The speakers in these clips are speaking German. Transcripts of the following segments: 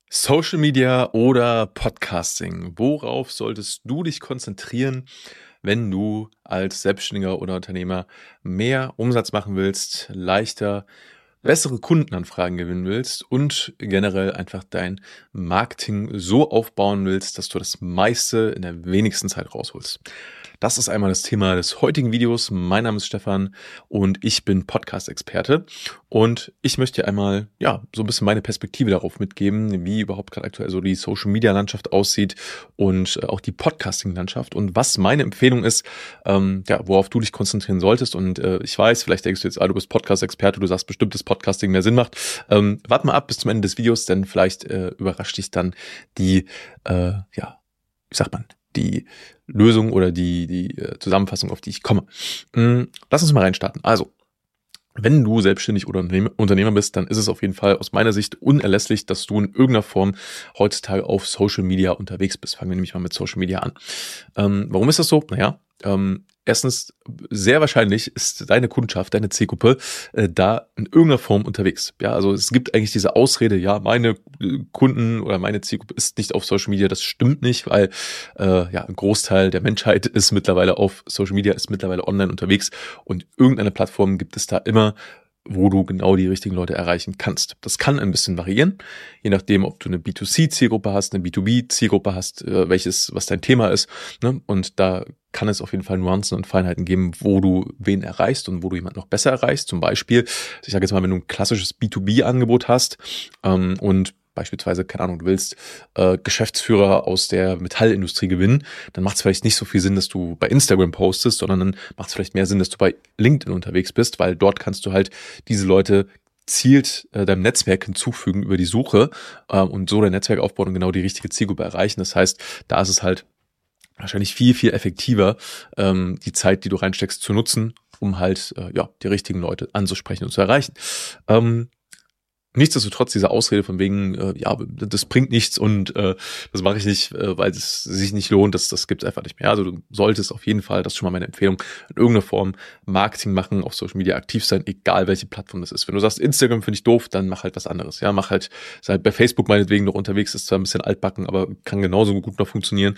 Social Media oder Podcasting? Worauf solltest du dich konzentrieren, wenn du als Selbstständiger oder Unternehmer mehr Umsatz machen willst, leichter bessere Kundenanfragen gewinnen willst und generell einfach dein Marketing so aufbauen willst, dass du das meiste in der wenigsten Zeit rausholst? Das ist einmal das Thema des heutigen Videos. Mein Name ist Stefan und ich bin Podcast-Experte und ich möchte dir einmal so ein bisschen meine Perspektive darauf mitgeben, wie überhaupt gerade aktuell so die Social-Media-Landschaft aussieht und auch die Podcasting-Landschaft und was meine Empfehlung ist, worauf du dich konzentrieren solltest. Und ich weiß, vielleicht denkst du jetzt, du bist Podcast-Experte, du sagst bestimmt, dass Podcasting mehr Sinn macht. Warte mal ab bis zum Ende des Videos, denn vielleicht überrascht dich dann die die Lösung oder die Zusammenfassung, auf die ich komme. Lass uns mal reinstarten. Also, wenn du selbstständig oder Unternehmer bist, dann ist es auf jeden Fall aus meiner Sicht unerlässlich, dass du in irgendeiner Form heutzutage auf Social Media unterwegs bist. Fangen wir nämlich mal mit Social Media an. Warum ist das so? Erstens, sehr wahrscheinlich ist deine Kundschaft, deine Zielgruppe da in irgendeiner Form unterwegs. Ja, also es gibt eigentlich diese Ausrede, meine Kunden oder meine Zielgruppe ist nicht auf Social Media. Das stimmt nicht, weil ein Großteil der Menschheit ist mittlerweile auf Social Media, ist mittlerweile online unterwegs und irgendeine Plattform gibt es da immer, wo du genau die richtigen Leute erreichen kannst. Das kann ein bisschen variieren, je nachdem, ob du eine B2C-Zielgruppe hast, eine B2B-Zielgruppe hast, was dein Thema ist, ne? Und da kann es auf jeden Fall Nuancen und Feinheiten geben, wo du wen erreichst und wo du jemanden noch besser erreichst. Zum Beispiel, ich sage jetzt mal, wenn du ein klassisches B2B-Angebot hast und beispielsweise, keine Ahnung, du willst Geschäftsführer aus der Metallindustrie gewinnen, dann macht es vielleicht nicht so viel Sinn, dass du bei Instagram postest, sondern dann macht es vielleicht mehr Sinn, dass du bei LinkedIn unterwegs bist, weil dort kannst du halt diese Leute gezielt deinem Netzwerk hinzufügen über die Suche und so dein Netzwerk aufbauen und genau die richtige Zielgruppe erreichen. Das heißt, da ist es halt wahrscheinlich viel, viel effektiver, die Zeit, die du reinsteckst, zu nutzen, um halt die richtigen Leute anzusprechen und zu erreichen. Nichtsdestotrotz diese Ausrede von wegen, das bringt nichts und das mache ich nicht, weil es sich nicht lohnt, das gibt es einfach nicht mehr. Also du solltest auf jeden Fall, das ist schon mal meine Empfehlung, in irgendeiner Form Marketing machen, auf Social Media aktiv sein, egal welche Plattform das ist. Wenn du sagst, Instagram finde ich doof, dann mach halt was anderes. Ja, sei bei Facebook meinetwegen noch unterwegs, ist zwar ein bisschen altbacken, aber kann genauso gut noch funktionieren.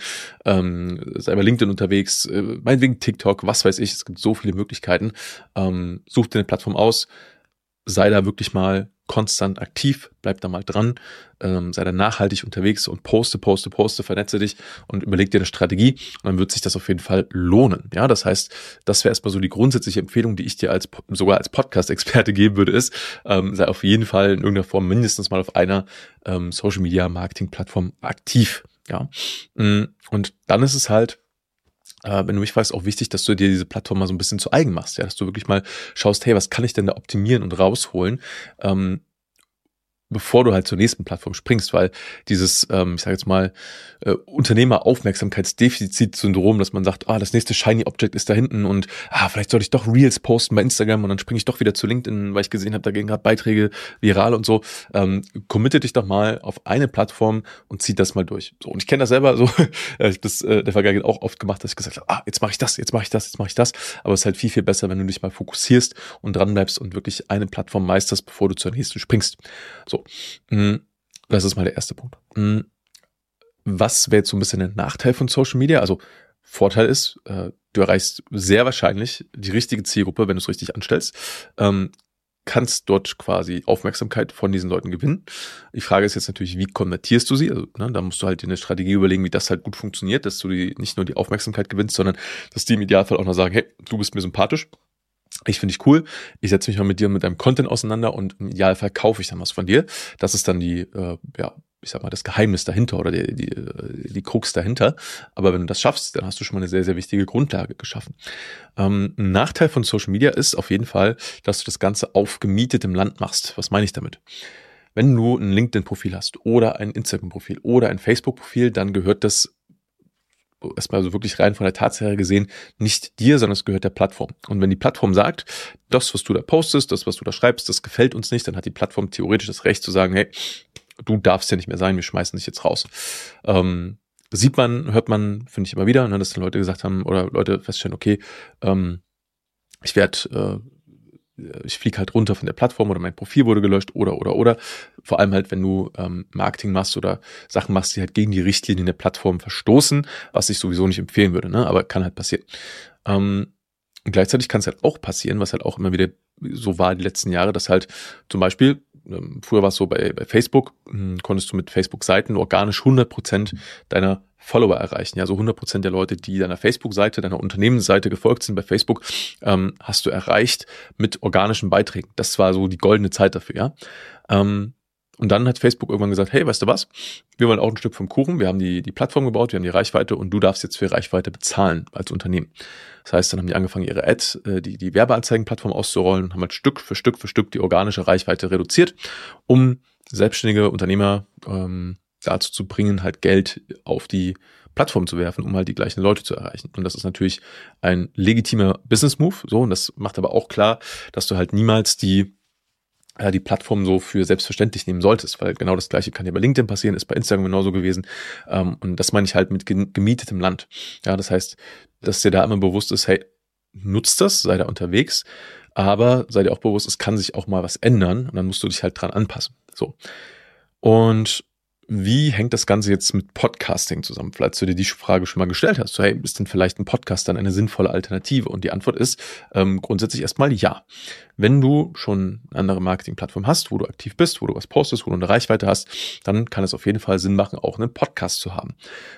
Sei bei LinkedIn unterwegs, meinetwegen TikTok, was weiß ich, es gibt so viele Möglichkeiten. Such dir eine Plattform aus, sei da wirklich mal konstant aktiv, bleib da mal dran, sei da nachhaltig unterwegs und poste, vernetze dich und überleg dir eine Strategie und dann wird sich das auf jeden Fall lohnen. Ja, das heißt, das wäre erstmal so die grundsätzliche Empfehlung, die ich dir sogar als Podcast-Experte geben würde, ist, sei auf jeden Fall in irgendeiner Form mindestens mal auf einer Social-Media-Marketing-Plattform aktiv. Ja, und dann ist es halt, wenn du mich fragst, auch wichtig, dass du dir diese Plattform mal so ein bisschen zu eigen machst, ja, dass du wirklich mal schaust, hey, was kann ich denn da optimieren und rausholen, bevor du halt zur nächsten Plattform springst, weil dieses, ich sage jetzt mal, Unternehmer-Aufmerksamkeitsdefizit-Syndrom, dass man sagt, das nächste Shiny Object ist da hinten und vielleicht sollte ich doch Reels posten bei Instagram und dann springe ich doch wieder zu LinkedIn, weil ich gesehen habe, da gehen gerade Beiträge viral und so. Committe dich doch mal auf eine Plattform und zieh das mal durch. So, und ich kenne das selber so, ich das der Vergangenheit auch oft gemacht, dass ich gesagt habe, jetzt mache ich das, jetzt mache ich das, jetzt mache ich das. Aber es ist halt viel, viel besser, wenn du dich mal fokussierst und dran bleibst und wirklich eine Plattform meisterst, bevor du zur nächsten springst. So. Das ist mal der erste Punkt. Was wäre jetzt so ein bisschen der Nachteil von Social Media? Also Vorteil ist, du erreichst sehr wahrscheinlich die richtige Zielgruppe, wenn du es richtig anstellst, kannst dort quasi Aufmerksamkeit von diesen Leuten gewinnen. Die Frage ist jetzt natürlich, wie konvertierst du sie? Also, da musst du halt dir eine Strategie überlegen, wie das halt gut funktioniert, dass du nicht nur die Aufmerksamkeit gewinnst, sondern dass die im Idealfall auch noch sagen, hey, du bist mir sympathisch. Ich finde dich cool, ich setze mich mal mit dir und mit deinem Content auseinander und im Idealfall kaufe ich dann was von dir. Das ist dann ich sag mal, das Geheimnis dahinter oder die Krux dahinter. Aber wenn du das schaffst, dann hast du schon mal eine sehr, sehr wichtige Grundlage geschaffen. Ein Nachteil von Social Media ist auf jeden Fall, dass du das Ganze auf gemietetem Land machst. Was meine ich damit? Wenn du ein LinkedIn-Profil hast oder ein Instagram-Profil oder ein Facebook-Profil, dann gehört das erstmal so wirklich rein von der Tatsache gesehen, nicht dir, sondern es gehört der Plattform. Und wenn die Plattform sagt, das, was du da postest, das, was du da schreibst, das gefällt uns nicht, dann hat die Plattform theoretisch das Recht zu sagen, hey, du darfst ja nicht mehr sein, wir schmeißen dich jetzt raus. Sieht man, hört man, finde ich immer wieder, dass dann Leute gesagt haben oder Leute feststellen, okay, ich werde ich fliege halt runter von der Plattform oder mein Profil wurde gelöscht oder. Vor allem halt, wenn du Marketing machst oder Sachen machst, die halt gegen die Richtlinien der Plattform verstoßen, was ich sowieso nicht empfehlen würde, ne? Aber kann halt passieren. Und gleichzeitig kann es halt auch passieren, was halt auch immer wieder so war die letzten Jahre, dass halt zum Beispiel, früher war es so bei Facebook, konntest du mit Facebook-Seiten organisch 100% deiner Follower erreichen. Ja, so 100% der Leute, die deiner Facebook-Seite, deiner Unternehmensseite gefolgt sind bei Facebook, hast du erreicht mit organischen Beiträgen. Das war so die goldene Zeit dafür, ja. Und dann hat Facebook irgendwann gesagt, hey, weißt du was? Wir wollen auch ein Stück vom Kuchen. Wir haben die Plattform gebaut, wir haben die Reichweite und du darfst jetzt für Reichweite bezahlen als Unternehmen. Das heißt, dann haben die angefangen, ihre die Werbeanzeigenplattform auszurollen und haben halt Stück für Stück die organische Reichweite reduziert, um selbstständige Unternehmer dazu zu bringen, halt Geld auf die Plattform zu werfen, um halt die gleichen Leute zu erreichen. Und das ist natürlich ein legitimer Business-Move. So, und das macht aber auch klar, dass du halt niemals die Plattform so für selbstverständlich nehmen solltest, weil genau das Gleiche kann ja bei LinkedIn passieren, ist bei Instagram genauso gewesen. Und das meine ich halt mit gemietetem Land. Ja, das heißt, dass dir da immer bewusst ist, hey, nutzt das, sei da unterwegs, aber sei dir auch bewusst, es kann sich auch mal was ändern und dann musst du dich halt dran anpassen. So. Und wie hängt das Ganze jetzt mit Podcasting zusammen? Vielleicht du dir die Frage schon mal gestellt hast. So, hey, ist denn vielleicht ein Podcast dann eine sinnvolle Alternative? Und die Antwort ist grundsätzlich erstmal ja. Wenn du schon eine andere Marketingplattform hast, wo du aktiv bist, wo du was postest, wo du eine Reichweite hast, dann kann es auf jeden Fall Sinn machen, auch einen Podcast zu haben.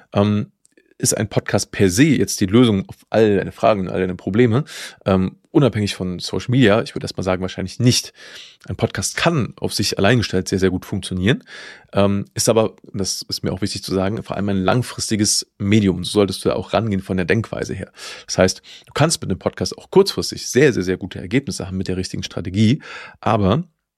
Ist ein Podcast per se jetzt die Lösung auf all deine Fragen und all deine Probleme, unabhängig von Social Media? Ich würde erstmal sagen, wahrscheinlich nicht. Ein Podcast kann auf sich allein gestellt sehr, sehr gut funktionieren, ist aber, das ist mir auch wichtig zu sagen, vor allem ein langfristiges Medium. So solltest du da auch rangehen von der Denkweise her. Das heißt, du kannst mit einem Podcast auch kurzfristig sehr, sehr, sehr gute Ergebnisse haben mit der richtigen Strategie, aber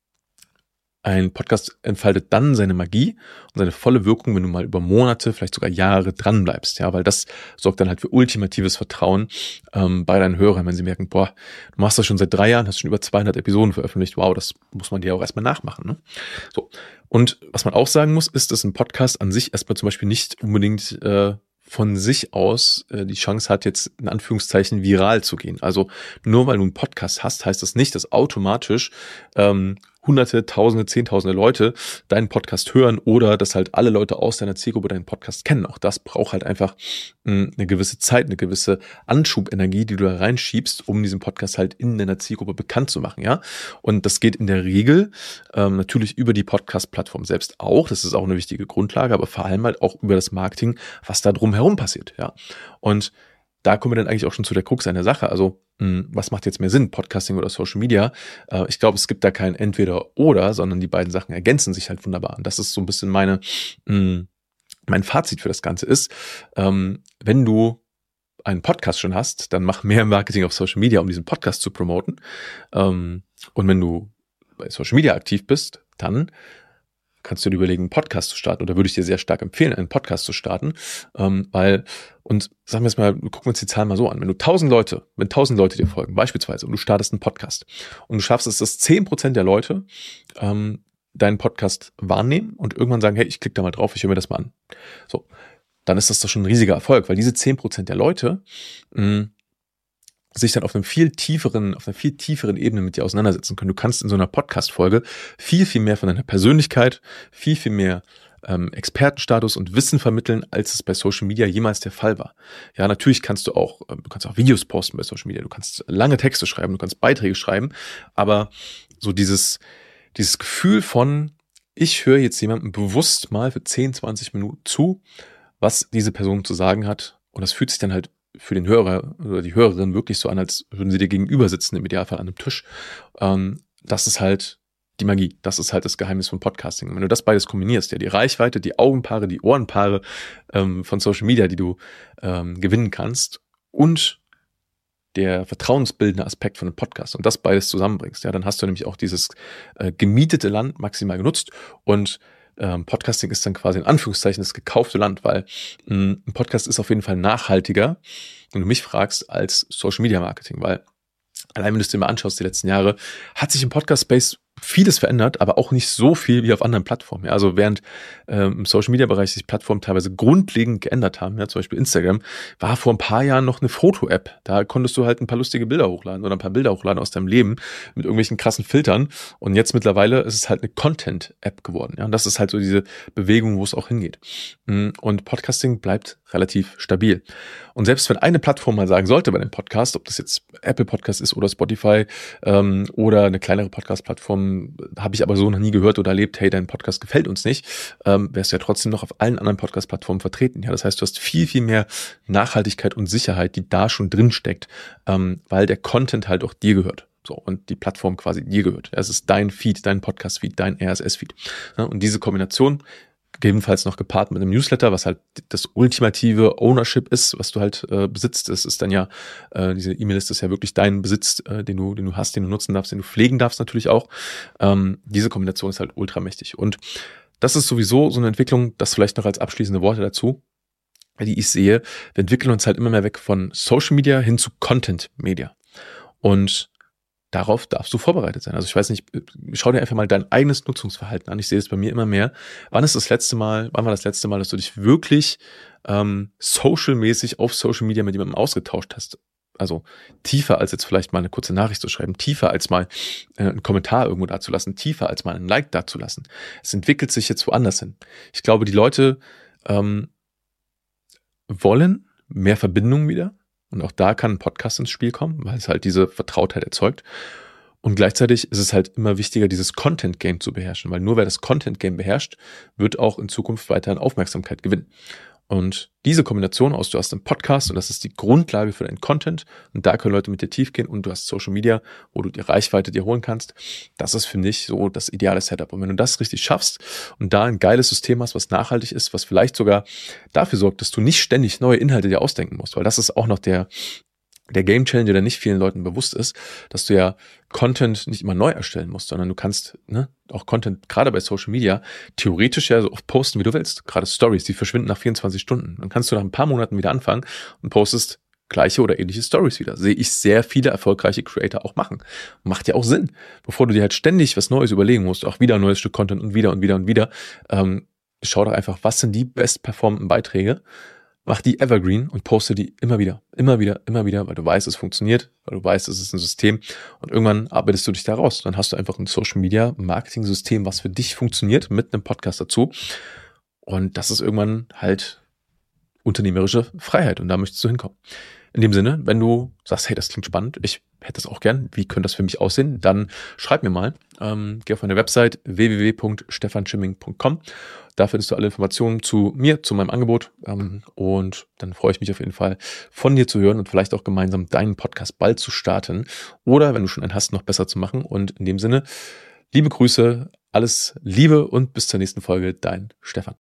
ein Podcast entfaltet dann seine Magie und seine volle Wirkung, wenn du mal über Monate, vielleicht sogar Jahre dran bleibst, ja, weil das sorgt dann halt für ultimatives Vertrauen bei deinen Hörern, wenn sie merken, boah, du machst das schon seit 3 Jahren, hast schon über 200 Episoden veröffentlicht, wow, das muss man dir auch erstmal nachmachen, ne? So. Und was man auch sagen muss, ist, dass ein Podcast an sich erstmal zum Beispiel nicht unbedingt von sich aus die Chance hat, jetzt in Anführungszeichen viral zu gehen. Also nur weil du einen Podcast hast, heißt das nicht, dass automatisch Hunderte, Tausende, Zehntausende Leute deinen Podcast hören oder dass halt alle Leute aus deiner Zielgruppe deinen Podcast kennen. Auch das braucht halt einfach eine gewisse Zeit, eine gewisse Anschubenergie, die du da reinschiebst, um diesen Podcast halt in deiner Zielgruppe bekannt zu machen, ja. Und das geht in der Regel natürlich über die Podcast-Plattform selbst auch. Das ist auch eine wichtige Grundlage, aber vor allem halt auch über das Marketing, was da drumherum passiert, ja. Und da kommen wir dann eigentlich auch schon zu der Krux einer Sache. Also, was macht jetzt mehr Sinn, Podcasting oder Social Media? Ich glaube, es gibt da kein Entweder-Oder, sondern die beiden Sachen ergänzen sich halt wunderbar. Und das ist so ein bisschen mein Fazit für das Ganze ist, wenn du einen Podcast schon hast, dann mach mehr Marketing auf Social Media, um diesen Podcast zu promoten. Und wenn du bei Social Media aktiv bist, dann kannst du dir überlegen, einen Podcast zu starten. Oder würde ich dir sehr stark empfehlen, einen Podcast zu starten. Weil, und sagen wir jetzt mal, gucken wir uns die Zahlen mal so an. Wenn 1000 Leute dir folgen, beispielsweise, und du startest einen Podcast und du schaffst es, dass 10% der Leute deinen Podcast wahrnehmen und irgendwann sagen, hey, ich klicke da mal drauf, ich höre mir das mal an. So, dann ist das doch schon ein riesiger Erfolg, weil diese 10% der Leute sich dann auf einer viel tieferen Ebene mit dir auseinandersetzen können. Du kannst in so einer Podcast-Folge viel, viel mehr von deiner Persönlichkeit, viel, viel mehr Expertenstatus und Wissen vermitteln, als es bei Social Media jemals der Fall war. Ja, natürlich kannst du auch Videos posten bei Social Media, du kannst lange Texte schreiben, du kannst Beiträge schreiben, aber so dieses Gefühl von, ich höre jetzt jemandem bewusst mal für 10, 20 Minuten zu, was diese Person zu sagen hat, und das fühlt sich dann halt für den Hörer oder die Hörerin wirklich so an, als würden sie dir gegenüber sitzen, im Idealfall an einem Tisch. Das ist halt die Magie. Das ist halt das Geheimnis von Podcasting. Und wenn du das beides kombinierst, ja, die Reichweite, die Augenpaare, die Ohrenpaare von Social Media, die du gewinnen kannst, und der vertrauensbildende Aspekt von einem Podcast, und das beides zusammenbringst, ja, dann hast du nämlich auch dieses gemietete Land maximal genutzt, und Podcasting ist dann quasi in Anführungszeichen das gekaufte Land, weil ein Podcast ist auf jeden Fall nachhaltiger, wenn du mich fragst, als Social Media Marketing, weil allein wenn du es dir mal anschaust, die letzten Jahre, hat sich im Podcast-Space vieles verändert, aber auch nicht so viel wie auf anderen Plattformen. Ja, also während im Social-Media-Bereich sich Plattformen teilweise grundlegend geändert haben, ja, zum Beispiel Instagram, war vor ein paar Jahren noch eine Foto-App. Da konntest du halt ein paar lustige Bilder hochladen oder ein paar Bilder hochladen aus deinem Leben mit irgendwelchen krassen Filtern. Und jetzt mittlerweile ist es halt eine Content-App geworden. Ja, und das ist halt so diese Bewegung, wo es auch hingeht. Und Podcasting bleibt relativ stabil. Und selbst wenn eine Plattform mal sagen sollte bei dem Podcast, ob das jetzt Apple Podcast ist oder Spotify oder eine kleinere Podcast-Plattform, habe ich aber so noch nie gehört oder erlebt, hey, dein Podcast gefällt uns nicht, wärst du ja trotzdem noch auf allen anderen Podcast-Plattformen vertreten. Ja, das heißt, du hast viel, viel mehr Nachhaltigkeit und Sicherheit, die da schon drin steckt, weil der Content halt auch dir gehört. So, und die Plattform quasi dir gehört. Es ist dein Feed, dein Podcast-Feed, dein RSS-Feed. Ja, und diese Kombination, gegebenenfalls noch gepaart mit einem Newsletter, was halt das ultimative Ownership ist, was du halt besitzt. Das ist dann ja, diese E-Mail-Liste ist ja wirklich dein Besitz, den du hast, den du nutzen darfst, den du pflegen darfst natürlich auch. Diese Kombination ist halt ultramächtig. Und das ist sowieso so eine Entwicklung, das vielleicht noch als abschließende Worte dazu, die ich sehe. Wir entwickeln uns halt immer mehr weg von Social Media hin zu Content Media. Und darauf darfst du vorbereitet sein. Also ich weiß nicht, schau dir einfach mal dein eigenes Nutzungsverhalten an. Ich sehe es bei mir immer mehr. Wann war das letzte Mal, dass du dich wirklich social-mäßig auf Social Media mit jemandem ausgetauscht hast? Also tiefer als jetzt vielleicht mal eine kurze Nachricht zu schreiben, tiefer als mal einen Kommentar irgendwo dazulassen, tiefer als mal ein Like dazulassen. Es entwickelt sich jetzt woanders hin. Ich glaube, die Leute wollen mehr Verbindung wieder. Und auch da kann ein Podcast ins Spiel kommen, weil es halt diese Vertrautheit erzeugt. Und gleichzeitig ist es halt immer wichtiger, dieses Content-Game zu beherrschen, weil nur wer das Content-Game beherrscht, wird auch in Zukunft weiterhin Aufmerksamkeit gewinnen. Und diese Kombination aus, du hast einen Podcast und das ist die Grundlage für deinen Content und da können Leute mit dir tief gehen und du hast Social Media, wo du die Reichweite dir holen kannst. Das ist, finde ich, so das ideale Setup. Und wenn du das richtig schaffst und da ein geiles System hast, was nachhaltig ist, was vielleicht sogar dafür sorgt, dass du nicht ständig neue Inhalte dir ausdenken musst, weil das ist auch noch der Game Changer, der nicht vielen Leuten bewusst ist, dass du ja Content nicht immer neu erstellen musst, sondern du kannst auch Content, gerade bei Social Media, theoretisch ja so oft posten, wie du willst. Gerade Stories, die verschwinden nach 24 Stunden. Dann kannst du nach ein paar Monaten wieder anfangen und postest gleiche oder ähnliche Stories wieder. Sehe ich sehr viele erfolgreiche Creator auch machen. Macht ja auch Sinn. Bevor du dir halt ständig was Neues überlegen musst, auch wieder ein neues Stück Content und wieder und wieder und wieder, schau doch einfach, was sind die bestperformenden Beiträge, mach die evergreen und poste die immer wieder, weil du weißt, es funktioniert, weil du weißt, es ist ein System und irgendwann arbeitest du dich da raus. Dann hast du einfach ein Social Media Marketing System, was für dich funktioniert, mit einem Podcast dazu. Und das ist irgendwann halt unternehmerische Freiheit und da möchtest du hinkommen. In dem Sinne, wenn du sagst, hey, das klingt spannend, ich hätte das auch gern, wie könnte das für mich aussehen, dann schreib mir mal. Geh auf meine Website www.stefanschimming.com. Da findest du alle Informationen zu mir, zu meinem Angebot und dann freue ich mich auf jeden Fall von dir zu hören und vielleicht auch gemeinsam deinen Podcast bald zu starten oder wenn du schon einen hast, noch besser zu machen. Und in dem Sinne, liebe Grüße, alles Liebe und bis zur nächsten Folge, dein Stefan.